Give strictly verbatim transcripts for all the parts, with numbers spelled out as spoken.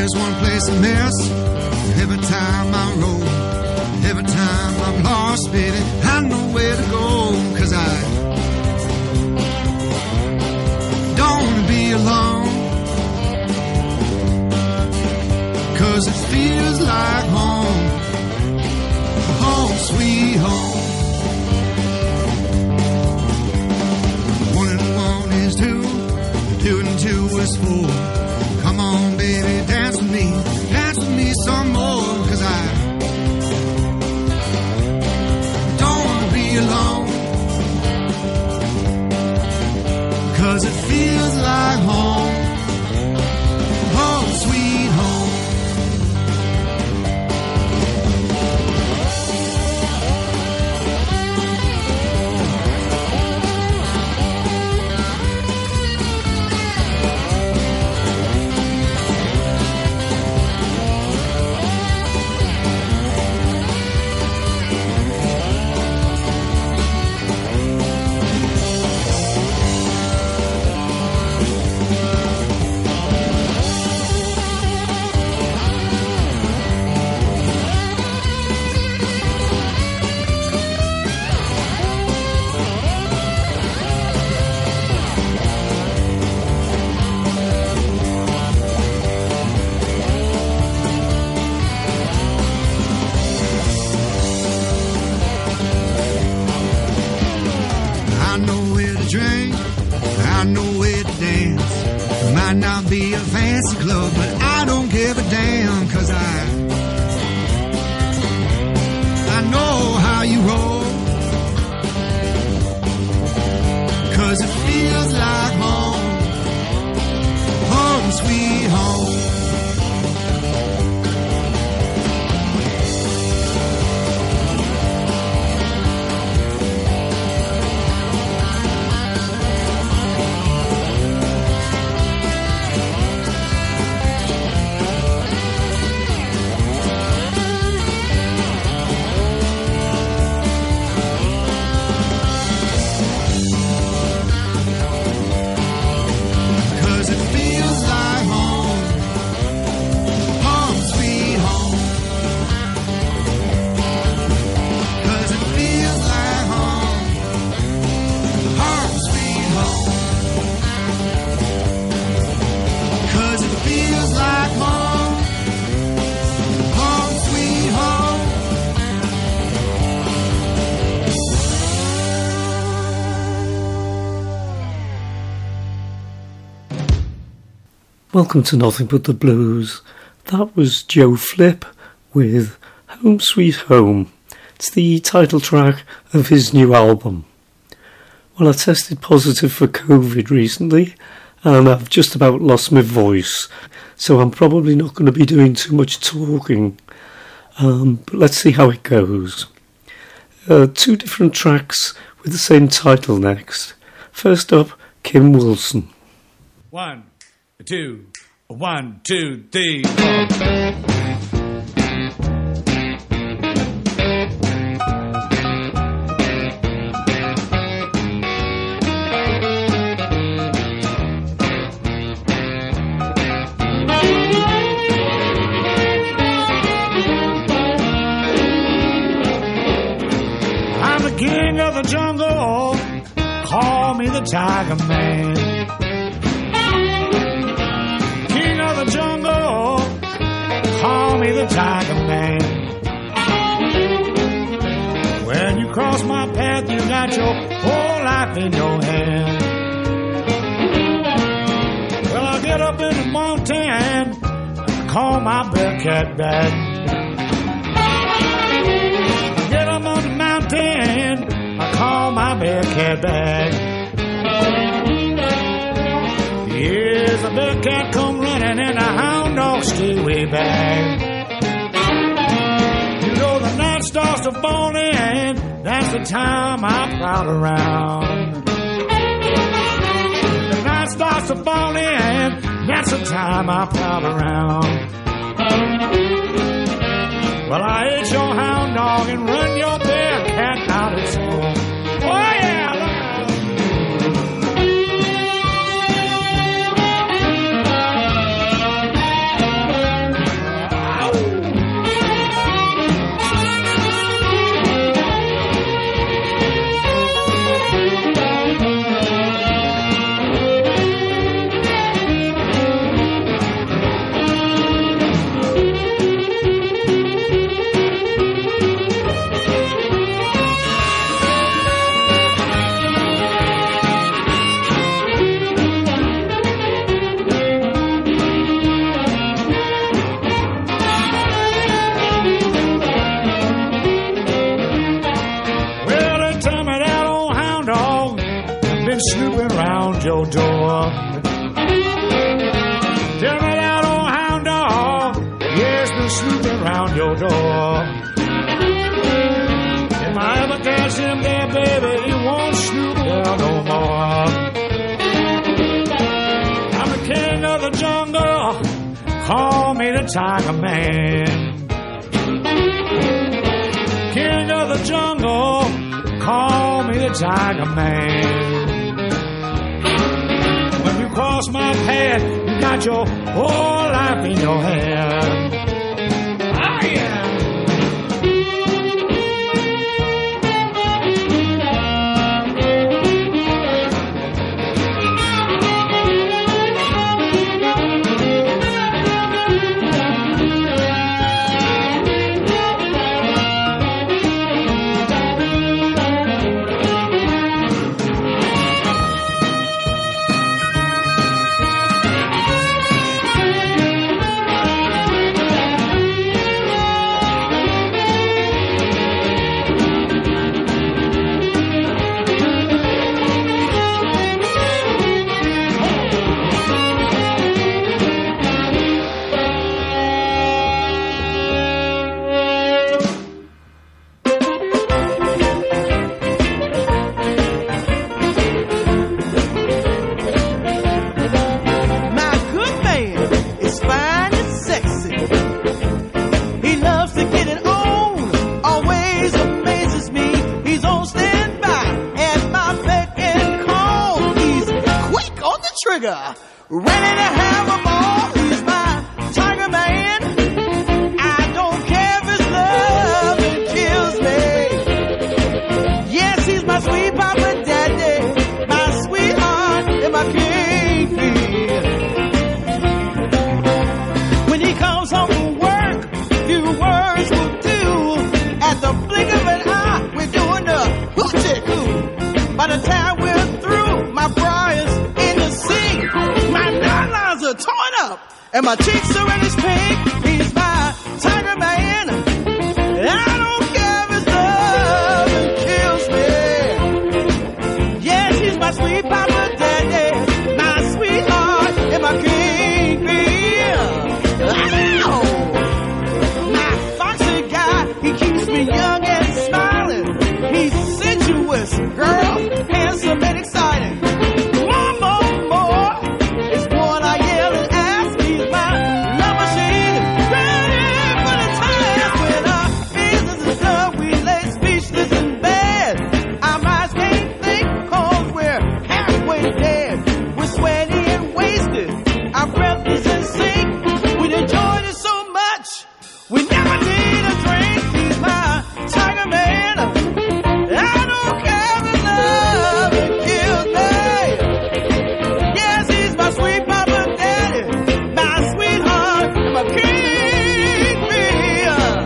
There's one place I miss every time I roll. Every time I'm lost, baby, I know where to go. Cause I don't wanna be alone. Cause it feels like home. Home, sweet home. One and one is two, two and two is four. Come on, baby, dance with me, dance with me some more. Cause I don't wanna be alone. Cause it feels like home. Home, sweet home. Be a fancy club, but I don't give a damn. Cause I I know how you roll. Cause it feels like home. Home, sweet home. Welcome to Nothing But the Blues. That was Joe Flip with Home Sweet Home. It's the title track of his new album. Well, I tested positive for COVID recently and I've just about lost my voice, so I'm probably not going to be doing too much talking. Um, but let's see how it goes. Uh, two different tracks with the same title next. First up, Kim Wilson. One. Two, one, two, three, four. I'm the king of the jungle, call me the Tiger Man. Jungle, call me the Tiger Man. When you cross my path, you got your whole life in your hand. Well, I get up in the mountain, I call my Bearcat back. I get up on the mountain, I call my Bearcat back. Here's a Bearcat come running and a hound dog stay way back. You know the night starts to fall in, that's the time I prowl around. The night starts to fall in, that's the time I prowl around. Well, I ate your hound dog and run your Bearcat out of town. Oh yeah! around your door. Tell me that old hound dog, yes, been snooping around your door. If I ever catch him there, baby, he won't snoop there no more. I'm the king of the jungle, call me the Tiger Man. King of the jungle, call me the Tiger Man. When you cross my path, you got your whole life in your hand. Oh yeah. Ready to have a ball, he's my Tiger Man. I don't care if his love it kills me. Yes, he's my sweet papa daddy, my sweetheart and my king. When he comes home from work, few words will do. At the blink of an eye, we're doing the hoochie coo. By the time we're through, my briar's in the sink. My nylons are torn up and my cheeks are reddish pink. He's my Tiger Man. I don't care if his love it kills me. Yes, he's my sweet papa daddy, my sweetheart and my king bee. Ow! My foxy guy, he keeps me young and smiling. He's sensuous, girl, handsome and exciting. More, more, more. It's one I yell and ask. He's my love machine, ready for the task. When our business is done, we lay speechless in bed. Our minds can't think, cause we're halfway dead. We're sweaty and wasted, our breath is in sync. We enjoyed it so much, we never need a drink. He's my Tiger Man. I don't care if love it kills me. Yes, he's my sweet papa daddy, my sweetheart and my king bee.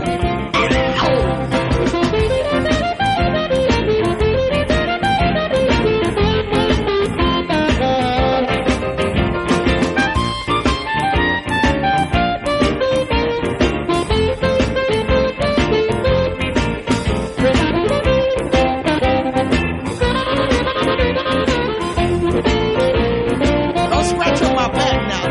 Don't scratch on my back now.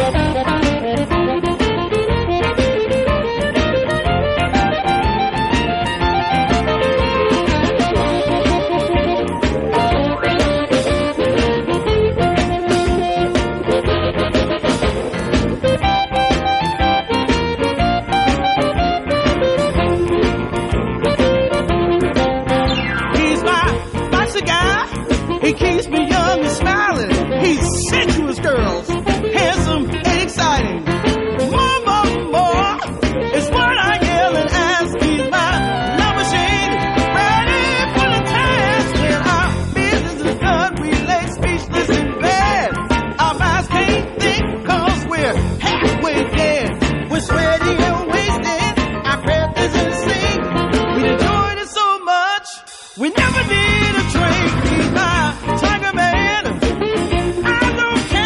He's my foxy guy. He keeps me young and smiling. He's sensuous, girls, handsome and exciting. More, more, more. It's what I yell and ask. He's my love machine, ready for the task. When our business is done, we lay speechless in bed. Our minds can't think, cause we're halfway dead. We're sweaty and wasted, our breath is in sync. We enjoyed it so much, we never need a drink. He's my Tiger Man. I don't care.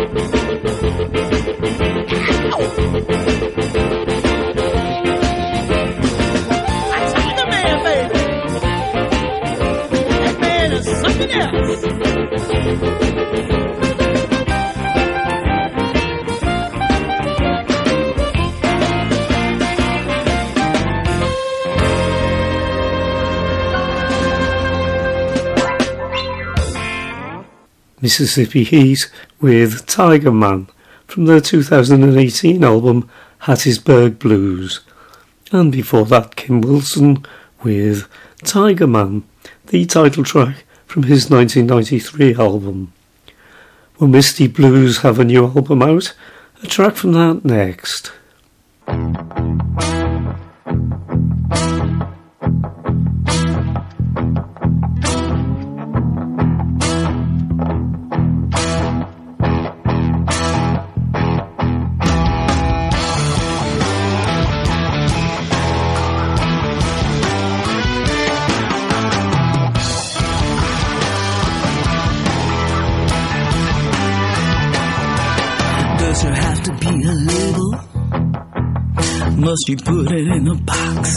Mississippi Heat with Tiger Man from their two thousand eighteen album Hattiesburg Blues, and before that Kim Wilson with Tiger Man, the title track from his nineteen ninety-three album. Well, Misty Blues have a new album out, a track from that next. Must you put it in a box?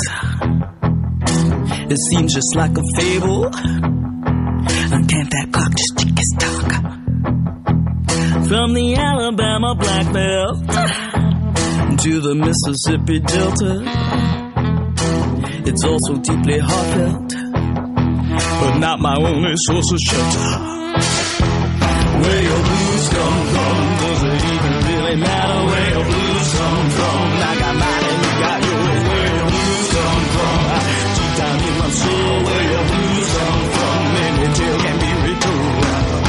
It seems just like a fable. And can't that clock just tick its tock? From the Alabama Black Belt to the Mississippi Delta, it's also deeply heartfelt, but not my only source of shelter. Where your blues come from, does it even really matter where your blues come from? I got mine and you got yours. Where your blues come from, deep down in my soul. Where your blues come from, any tale can be retold.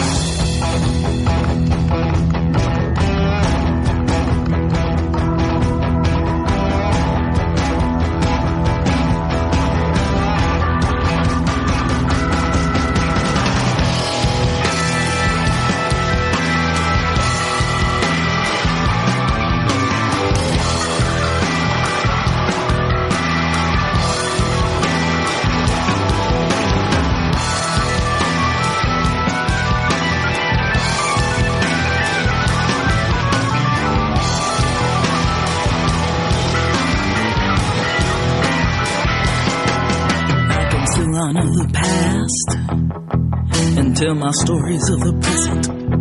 Tell my stories of the present.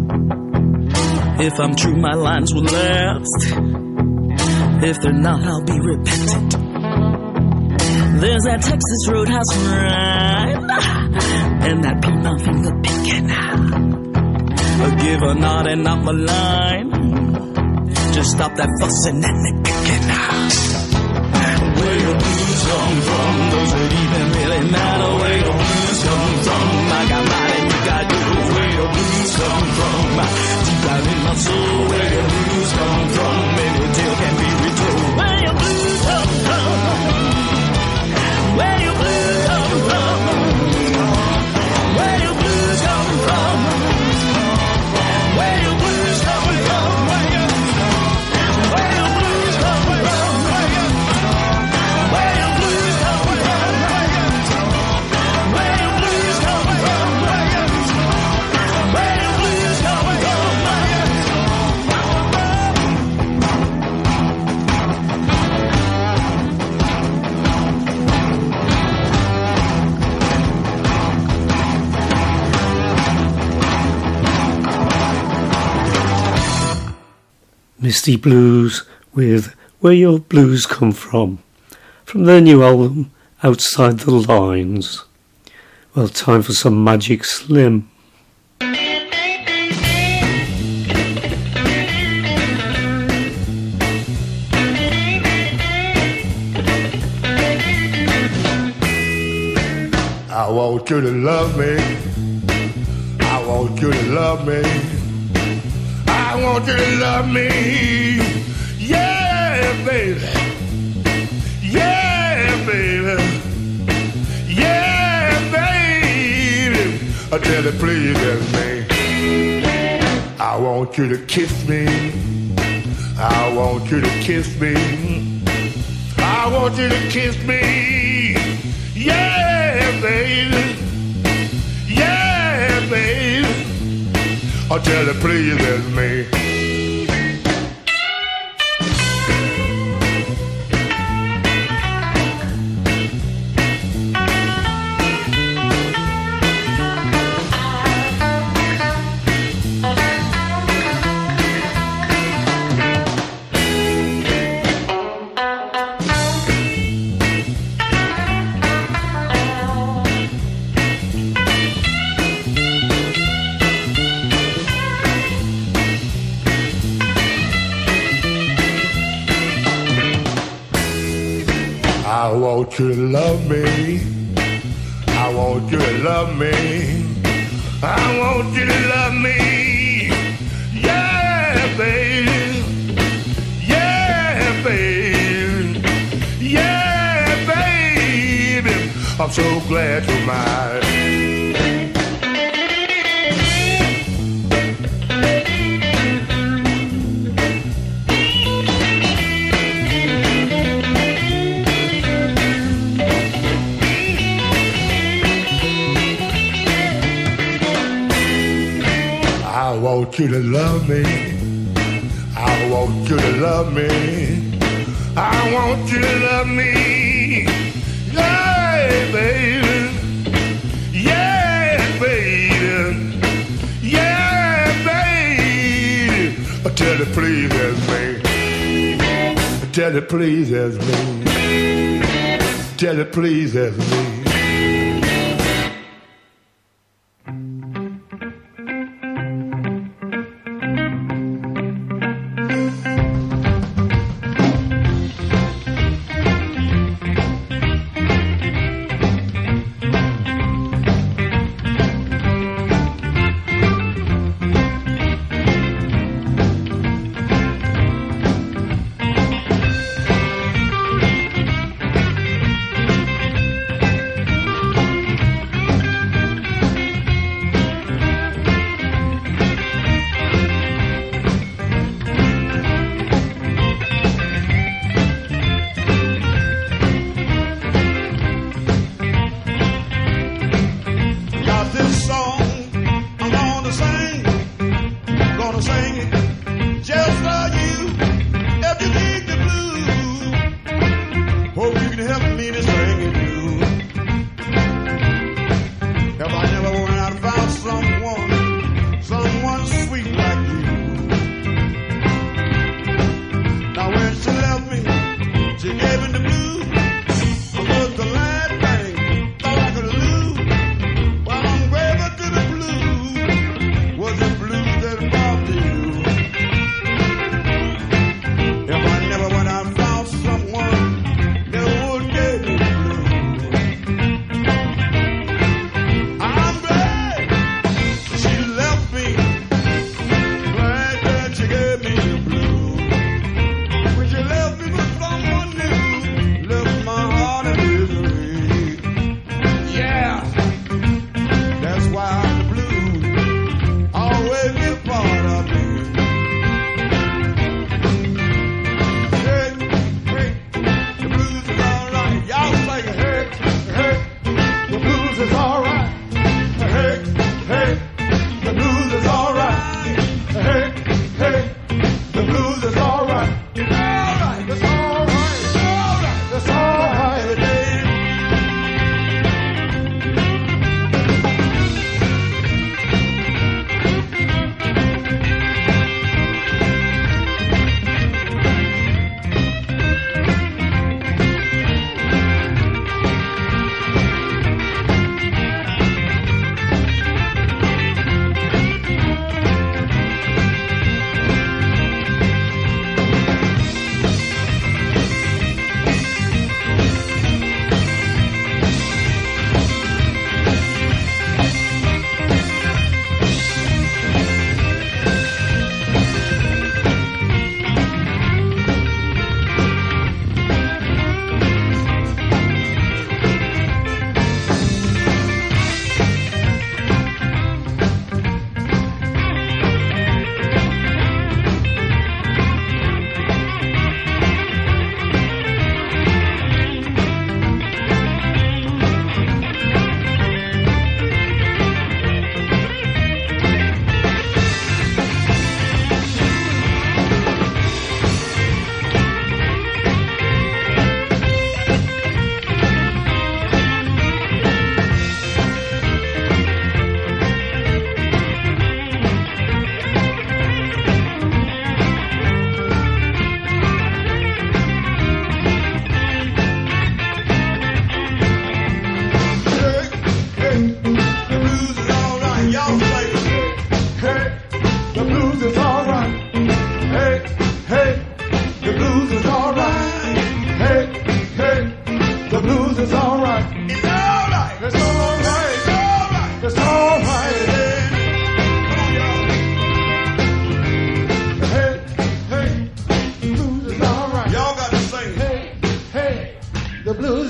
If I'm true, my lines will last. If they're not, I'll be repentant. There's that Texas Roadhouse rhyme and that peanut finger picking. A give a nod and not malign. Just stop that fussing and the kicking. Where your blues come from, does it even really matter where your blues come from? I got mine and you got yours. Where your blues come from, deep down in my soul. Where your blues come from, any tale can be retold. Where your blues come from, where your blues come from, where your blues come from, where your blues come from, where your blues come from, where your blues come from, where your blues come from, where your blues come from. Misty Blues with Where Your Blues Come From, from their new album Outside the Lines. Well, time for some Magic Slim. I want you to love me. I want you to love me. I want you to love me. Yeah, baby. Yeah, baby. Yeah, baby. I tell you, please love me. I want you to kiss me. I want you to kiss me. I want you to kiss me. Yeah, baby. Yeah, baby. until it pleases me. I want you to love me. I want you to love me. I want you to love me. Yeah, baby. Yeah, baby. Yeah, baby. I'm so glad you're mine. I want you to love me. I want you to love me. I want you to love me. Yeah, baby. Yeah, baby. Yeah, baby. Until it pleases me. Until it pleases me. Until it pleases me.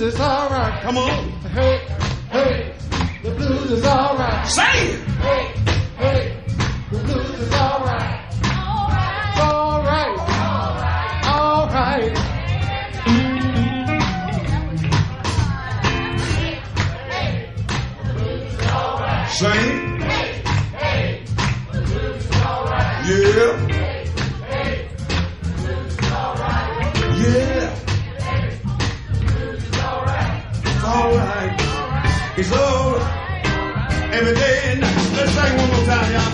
is alright. Come on. Hey, hey, the blues is alright. Say it. Hey, hey, the blues is alright. Alright. Alright. Alright. Sing. Hey, hey, the blues is alright. Yeah. Hey, hey, the blues is alright. Yeah. Hey, the blues is alright. It's alright. It's alright. Every day and night. Let's sing one more time, y'all.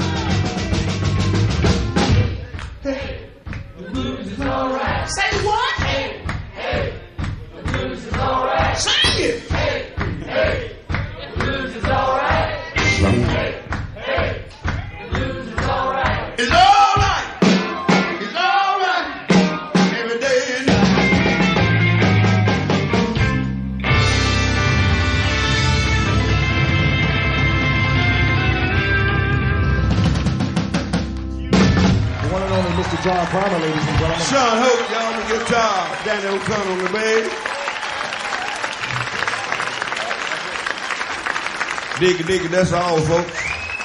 Hey, the blues is alright. Say what? Hey, hey, the blues is alright. Sing it. Hey, hey, the blues is alright. Hey, hey, the blues is alright. It's alright. It's alright. Every day and night. The one and only Mister John Primer, ladies and gentlemen. Sean Hope, y'all, the guitar. Danny O'Connell on the bass. Dig it, dig it, that's all, folks.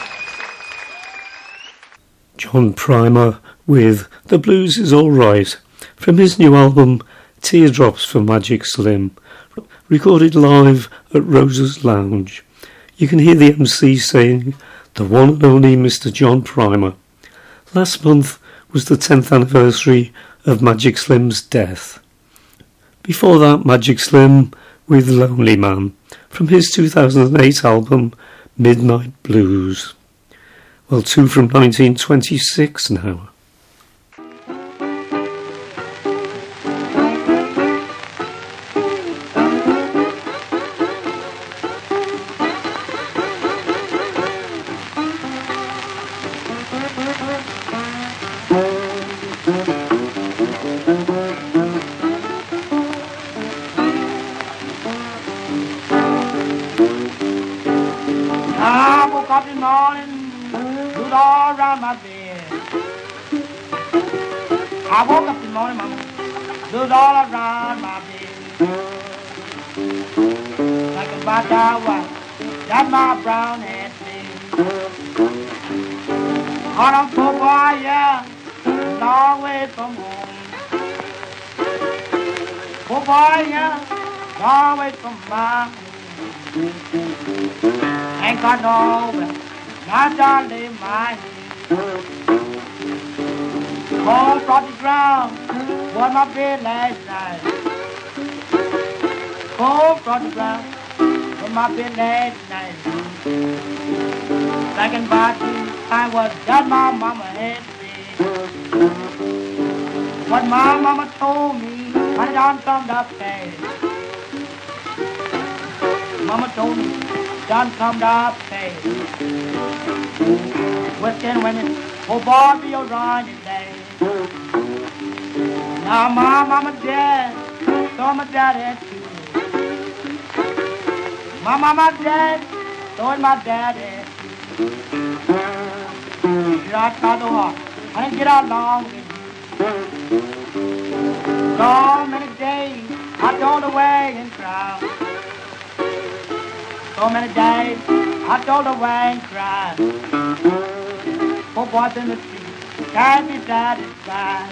John Primer with The Blues Is Alright from his new album Teardrops for Magic Slim, recorded live at Rosa's Lounge. You can hear the M C saying, the one and only Mister John Primer. Last month was the tenth anniversary of Magic Slim's death. Before that, Magic Slim with Lonely Man from his two thousand eight album Midnight Blues. Well, two from nineteen twenty-six now. I woke up this morning, looked all around my bed. I woke up this morning, mama, looked all around my bed. Like about that white, that my brown head said. On a poor boy, yeah, long way from home. Poor boy, yeah, long way from my home. Ain't got no way, not to lay my head. Home from the ground was my bed last night. Home from the ground was my bed last night. Thinking about you, I was that my mama had said. What my mama told me, when it done come up fast. Mama told me, done come up fast. Western women, oh boy, be a running day. Now my mama dead, so my daddy too. My mama dead, so is my daddy too. Did I try so hard? I didn't get along with you. So many days I told away and cried. So many days I told away and cried. Poor boys in the street can't be satisfied.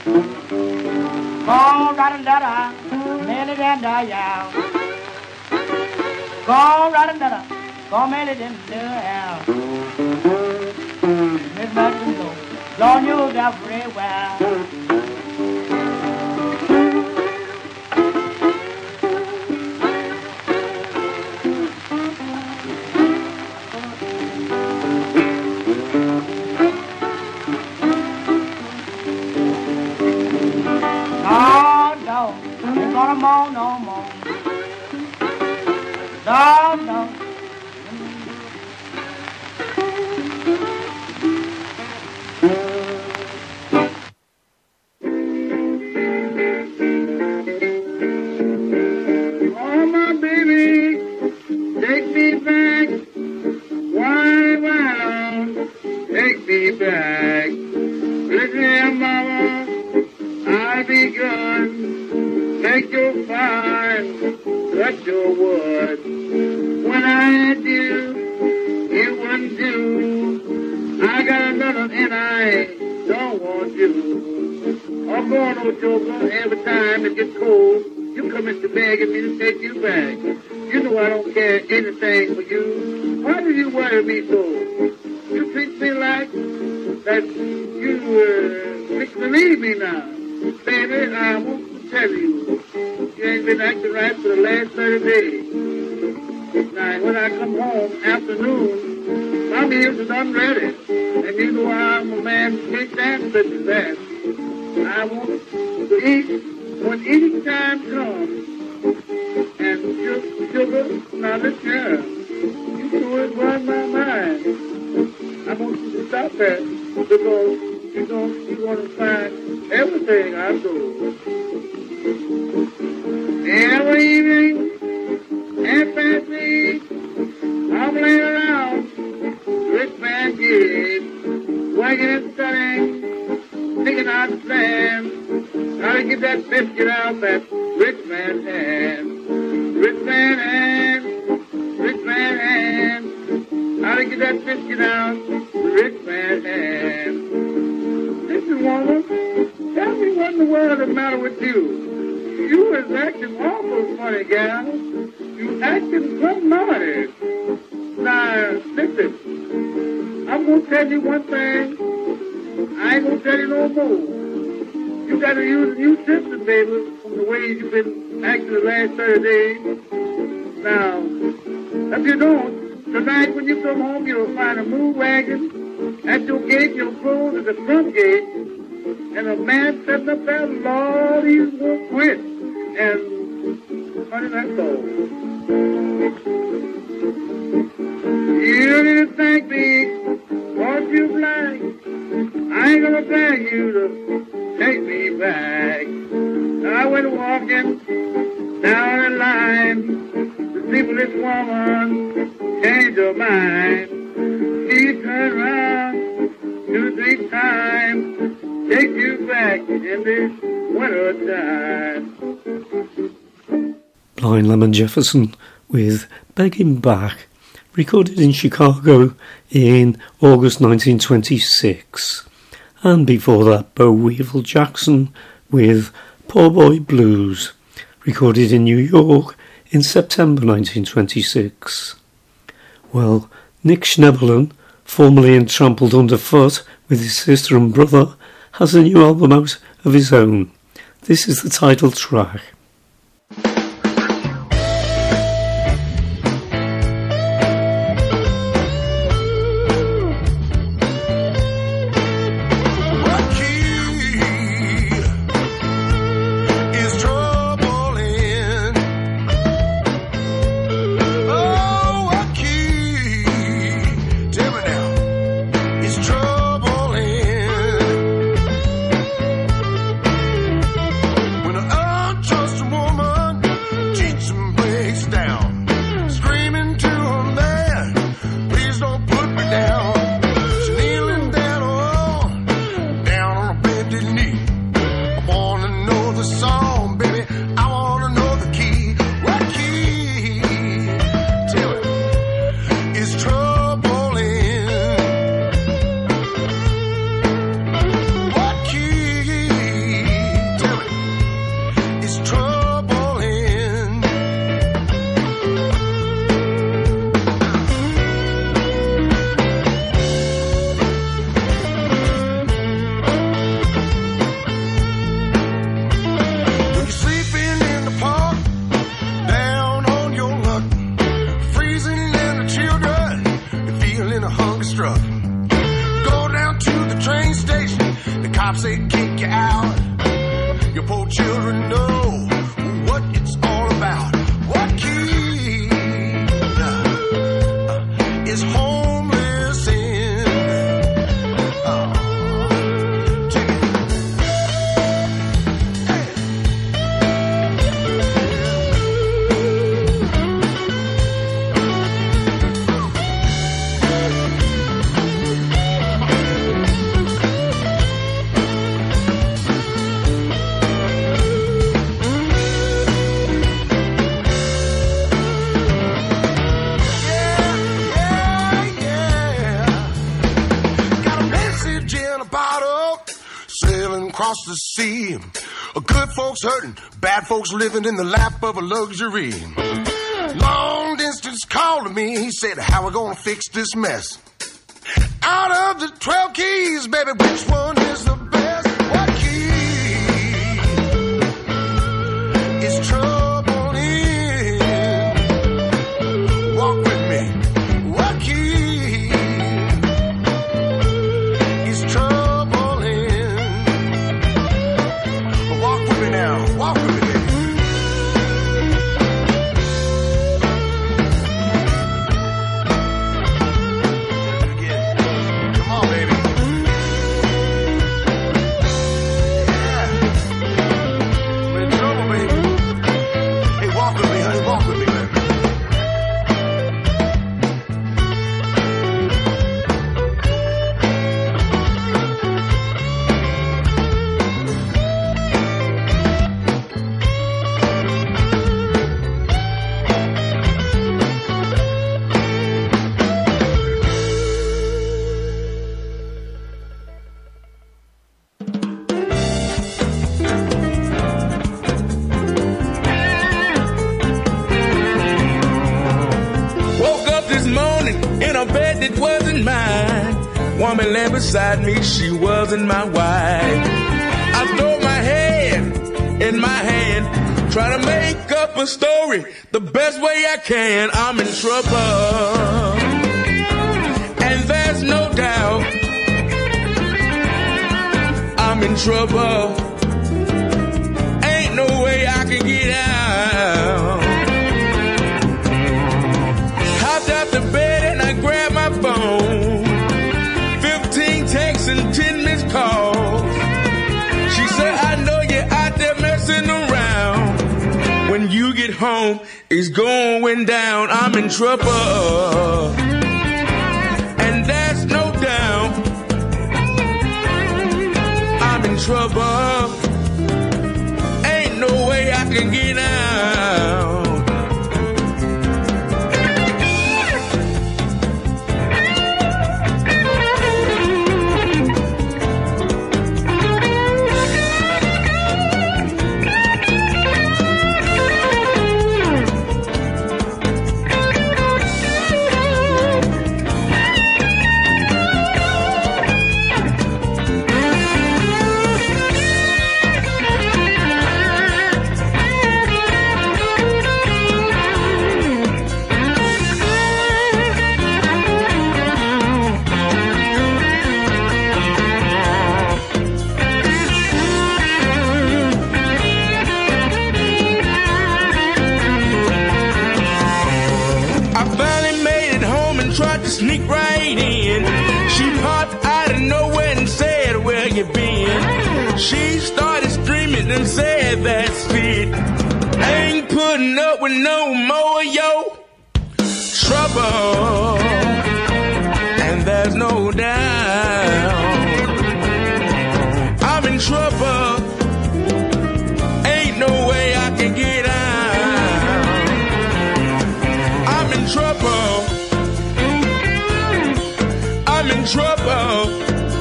Go write a letter, mail it in the yard. Go write a letter, go mail it in the yard. Miss Merton, Lord knew that very well. No more, no more. No, no. Oh, my baby, take me back. Why, why, take me back. Listen here, mama, I'll be good. Take make your fire and cut your wood. When I had you, you wouldn't do. I got another and I don't want you. I'm going on, Joker, every time it gets cold, you come into begging me to take you back. You know I don't care anything for you. Why do you worry me so? You treat me like that you uh, fix to leave me now. Baby, I want to tell you, you ain't been acting right for the last thirty days. Now, when I come home afternoon, my meals are done ready. And you know I'm a man who takes answers to that. I want to eat when eating time comes. And just sugar, now listen here. You know it runs my mind. I want you to stop that because you don't you want to find everything I do. Every evening, half past eight, I'm laying around, rich man kids, working and studying, picking out the plan, how to get that biscuit out that rich man's hand. Rich man hand, rich man hand, how to get that biscuit out, rich man hand. Listen, woman, tell me what in the world is the matter with you. You is acting awful funny, gal. You acting some naughty. Now, listen, I'm going to tell you one thing. I ain't going to tell you no more. You got to use a new system, baby, from the way you've been acting the last thirty days. Now, if you don't, tonight when you come home, you'll find a move wagon at your gate. You'll close at the front gate, and a man sitting up there, Lord, he's going to quit. And, honey, that's all. You need to thank me, won't you, Black? I ain't gonna beg you to take me back. I went walking down the line to see if this woman changed her mind. She turned around two, three times, take you back in this winter time. Blind Lemon Jefferson with Begging Back, recorded in Chicago in August nineteen twenty-six. And before that, Bo Weevil Jackson with Poor Boy Blues, recorded in New York in September nineteen twenty-six. Well, Nick Schneberlin, formerly in Trampled Underfoot with his sister and brother, has a new album out of his own. This is the title track. across the sea. Good folks hurting, bad folks living in the lap of a luxury. Long distance called to me, he said, how we gonna fix this mess? Out of the twelve keys, baby, which one is the best? What key is trouble in? Walk with me. What key is trouble in? Walk with me now. Walk with me. Woman lay beside me, she wasn't my wife. I throw my head in my hand, try to make up a story the best way I can. I'm in trouble, and there's no doubt I'm in trouble. Ain't no way I can get out. Hopped out the bed and I grabbed my phone. Texts and ten missed calls. She said, I know you're out there messing around. When you get home, it's going down. I'm in trouble, and there's no doubt I'm in trouble. Ain't no way I can get out. Sneak right in. She popped out of nowhere and said, where you been? She started screaming and said, that's it. I ain't putting up with no more yo trouble, and there's no doubt I'm in trouble. Ain't no way I can get out. I'm in trouble. I'm in trouble.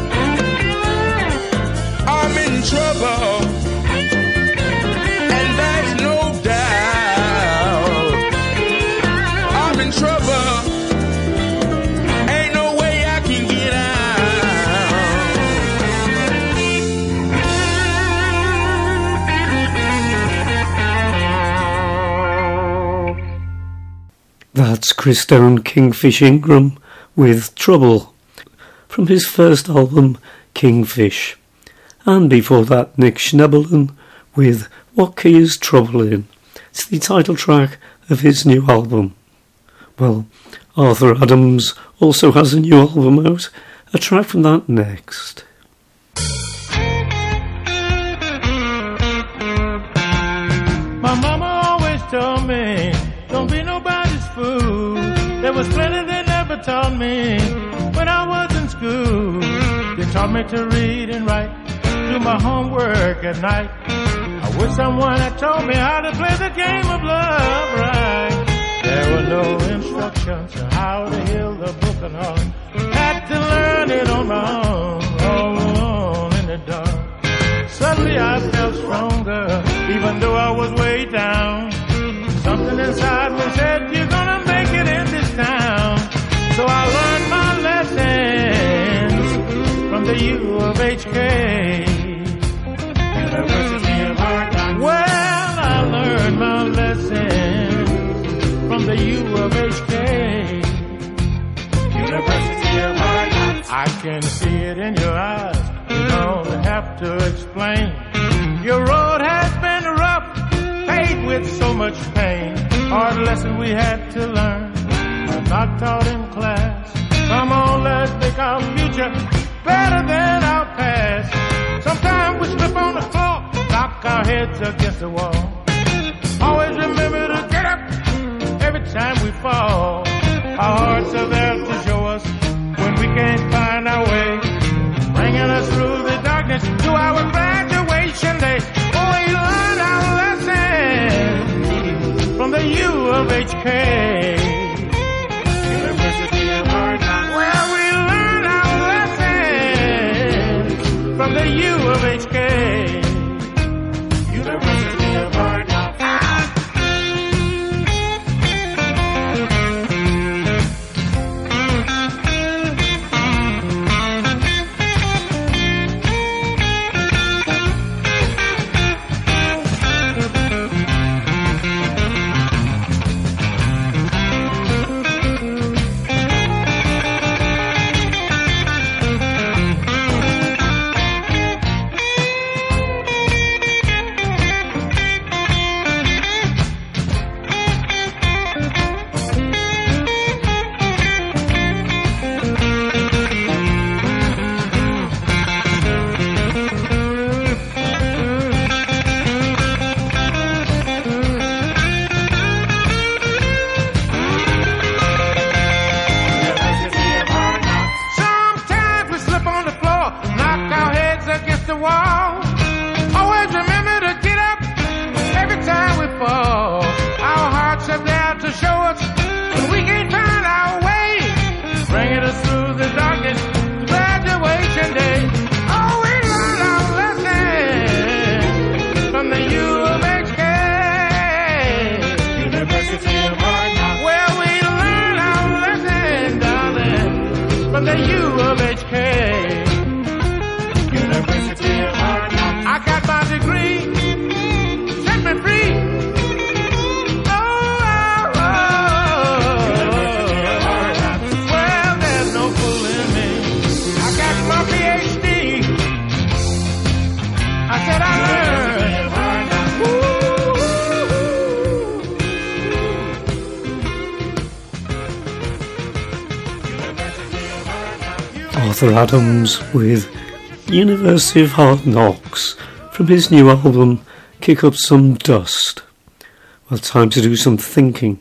I'm in trouble. And there's no doubt I'm in trouble. Ain't no way I can get out. That's Christone Kingfish Ingram with Trouble, from his first album, Kingfish. And before that, Nick Schnebelen with What Key Is Trouble In? It's the title track of his new album. Well, Arthur Adams also has a new album out. A track from that next. My mama always told me, don't be nobody's fool. There was plenty they never taught me when I was in school. They taught me to read and write, do my homework at night. I wish someone had told me how to play the game of love right. There were no instructions on how to heal the broken heart. Had to learn it on my own, all alone in the dark. Suddenly I felt stronger, even though I was way down. Something inside me said, you're gonna make it in this town. So I learned my lessons from the U of H K. University of Hard Knocks. Well, I learned my lessons from the U of H K. University of Hard Knocks. I can see it in your eyes. You don't have to explain. Your road has been rough, paved with so much pain. Hard lesson we had to learn, not taught in class. Come on, let's make our future better than our past. Sometimes we slip on the floor, knock our heads against the wall. Always remember to get up every time we fall. Our hearts are there to show us when we can't find our way, bringing us through the darkness to our graduation day. Oh, we learn our lessons from the U of H K. University of Hard Knocks. Well, we learn our lessons from the U of H K. University of Hard Knocks. Arthur Adams with University of Hard Knocks from his new album Kick Up Some Dust. Well, time to do some thinking.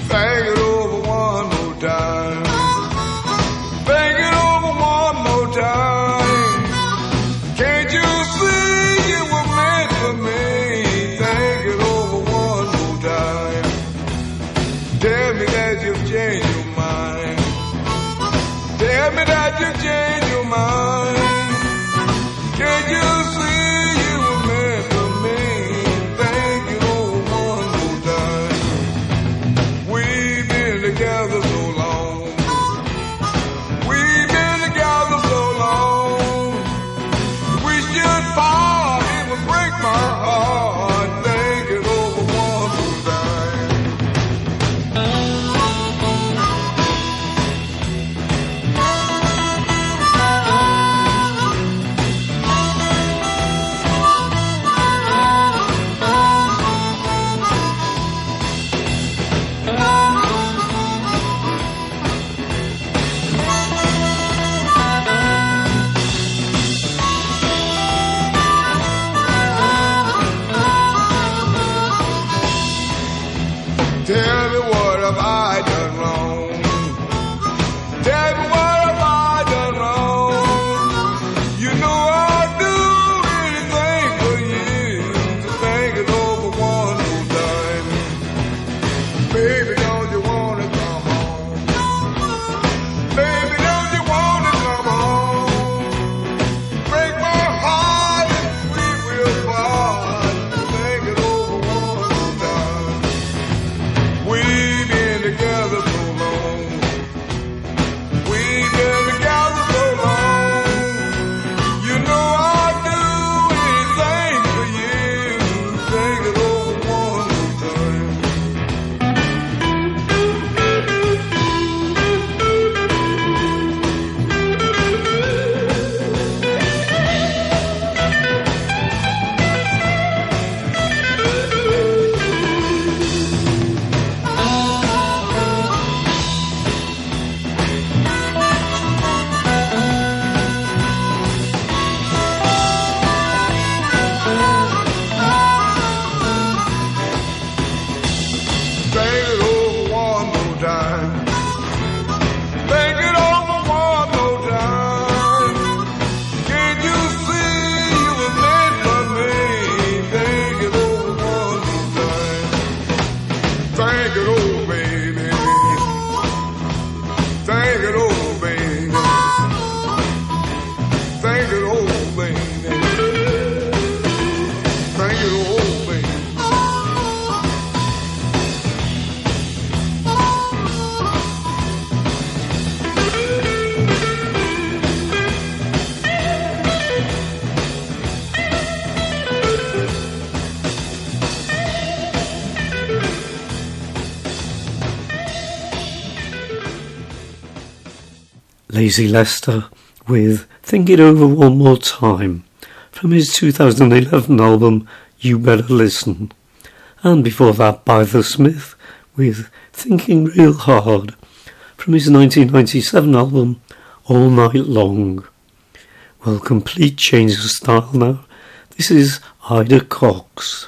Think it over one more time. Think it over one more time. Can't you see you were meant for me? Think it over one more time. Tell me that you've changed your mind. Tell me that you've changed your mind. Can't you see you were meant for me? Think it over one more time. We've been together so long. We've been together so long. We should fall, it would break my heart. Think it over one more time. Tell me what have I done wrong? Tell me what have I done wrong? You know I'd do anything for you. To think it over one more time. Baby, don't you wanna come home? Baby, don't you wanna come home? Break my heart and we will part. Think it over one more time. We've been together so long. We've been together so long. You know I'd do anything for you. Think it over one more time. Think it over one more time. Think it over one more time. Can't you see you were meant for me? Think it over one more time. Think it over, baby. Think it over, baby. Think it over, baby. Think it over, baby. Lazy Lester with Think It Over One More Time from his two thousand eleven album You Better Listen, and before that By The Smith with Thinking Real Hard from his nineteen ninety-seven album All Night Long. Well, complete change of style now. This is Ida Cox.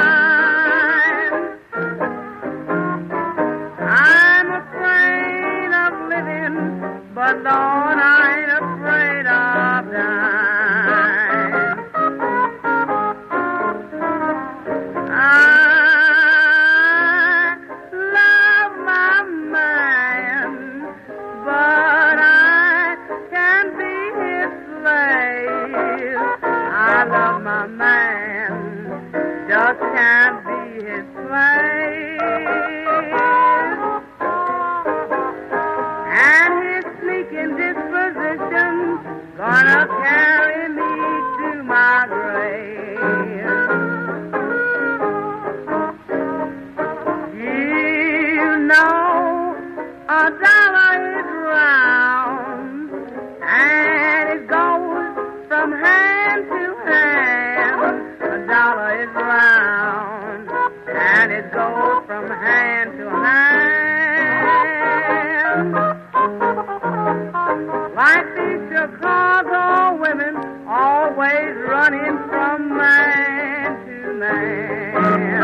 I'm afraid and it goes from hand to hand. Like these Chicago women, always running from man to man.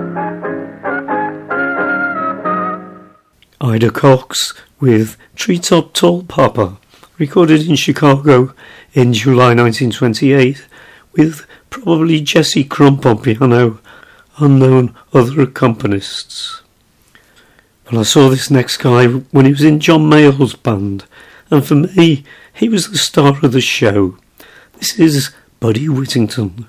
Ida Cox with Treetop Tall Papa, recorded in Chicago in July nineteen twenty-eight, with probably Jesse Crump on piano, unknown other accompanists. Well, I saw this next guy when he was in John Mayall's band, and for me, he was the star of the show. This is Buddy Whittington.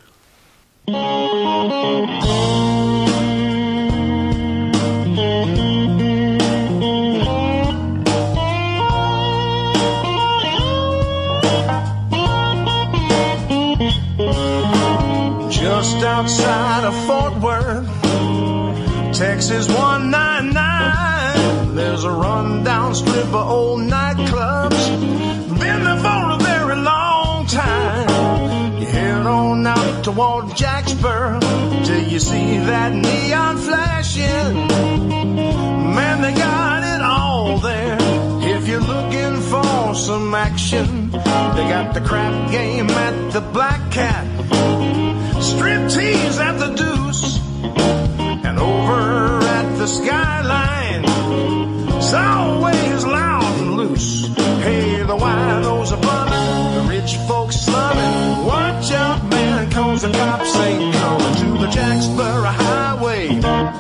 Just outside of Fort Worth, Texas one ninety-nine, there's a rundown strip of old nightclubs. Been there for a very long time. You head on out toward Jacksboro till you see that neon flashing. Man, they got it all there. If you're looking for some action, they got the crap game at the Black Cat, strip tease at the Deuce, and over at the Skyline, it's always loud and loose. Hey, the winos are bumming, the rich folks slumming. Watch out, man, cause the cops ain't coming to the Jacksboro Highway.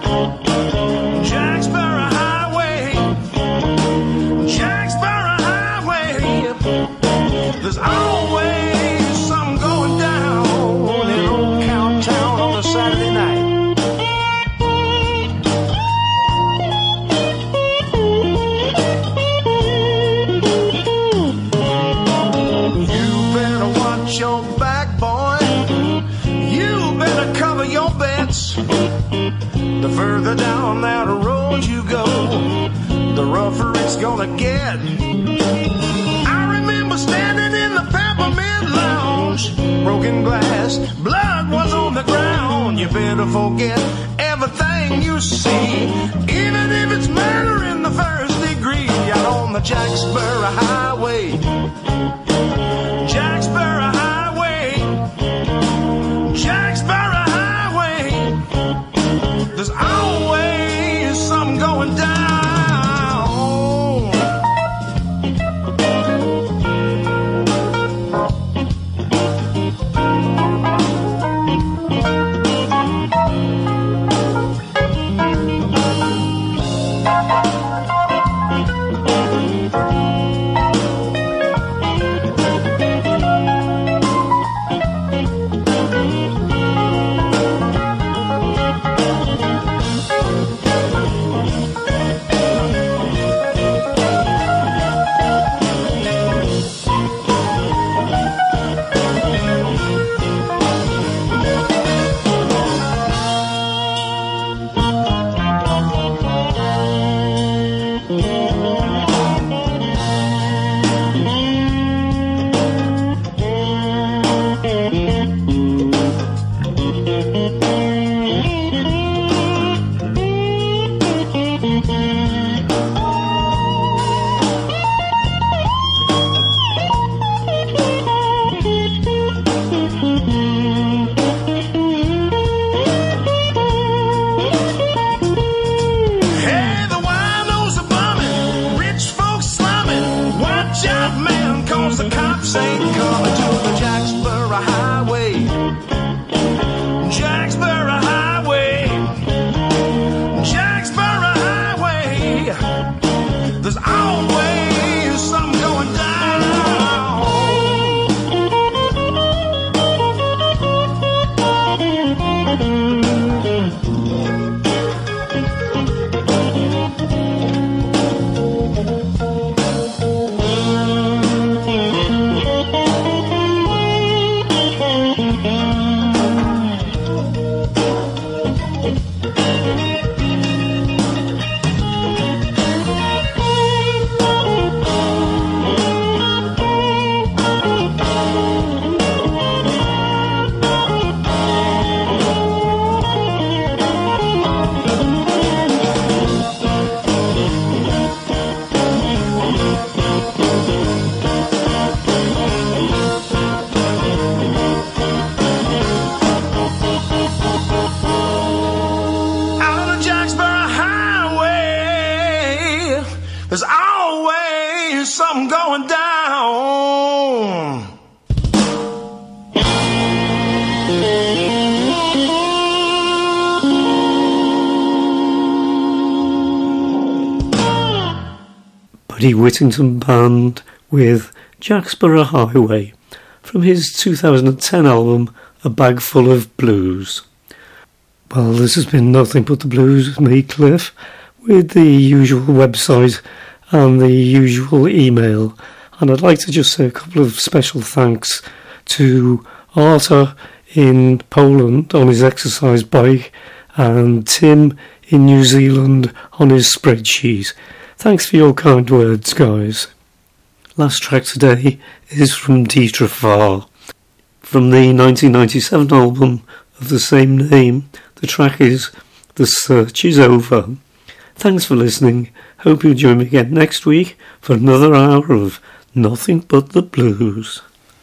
Jacksboro Highway, Jacksboro Highway. There's always something going down in old Cowtown on a Saturday night. You better watch your back, boy. You better cover your bets. The further down that road you go, the rougher it's gonna get. I remember standing in the Peppermint Lounge, broken glass, blood was on the ground. You better forget everything you see, even if it's murder in the first degree. Out on the Jacksboro Highway, Jacksboro Highway, Jacksboro Highway. There's always something going down. Jacksboro Highway, Jacksboro Highway. something going down. Buddy Whittington Band with Jacksboro Highway from his two thousand ten album A Bag Full of Blues. Well, this has been Nothing But the Blues with me, Cliff, with the usual website and the usual email. And I'd like to just say a couple of special thanks to Arthur in Poland on his exercise bike and Tim in New Zealand on his spreadsheet. Thanks for your kind words, guys. Last track today is from Dietrich Farr. From the nineteen ninety-seven album of the same name, the track is The Search Is Over. Thanks for listening. Hope you'll join me again next week for another hour of Nothing But the Blues.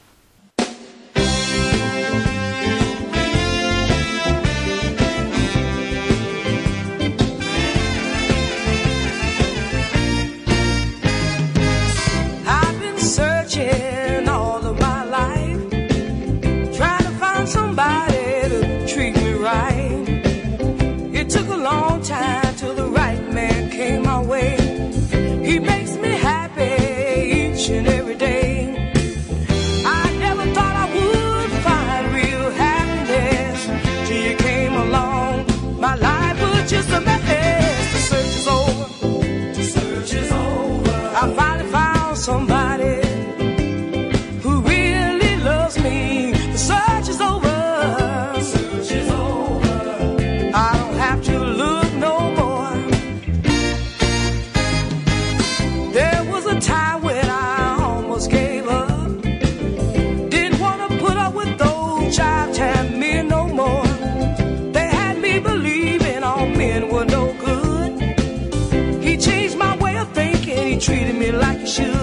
Treated me like you should.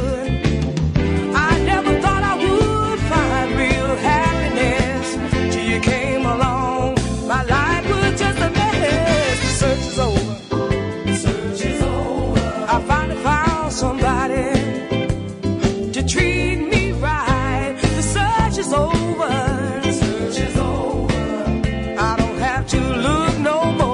I never thought I would find real happiness till you came along. My life was just a mess. The search is over. The search is over. I finally found somebody to treat me right. The search is over. The search is over. I don't have to look no more.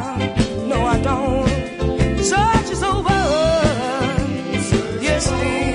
Yes,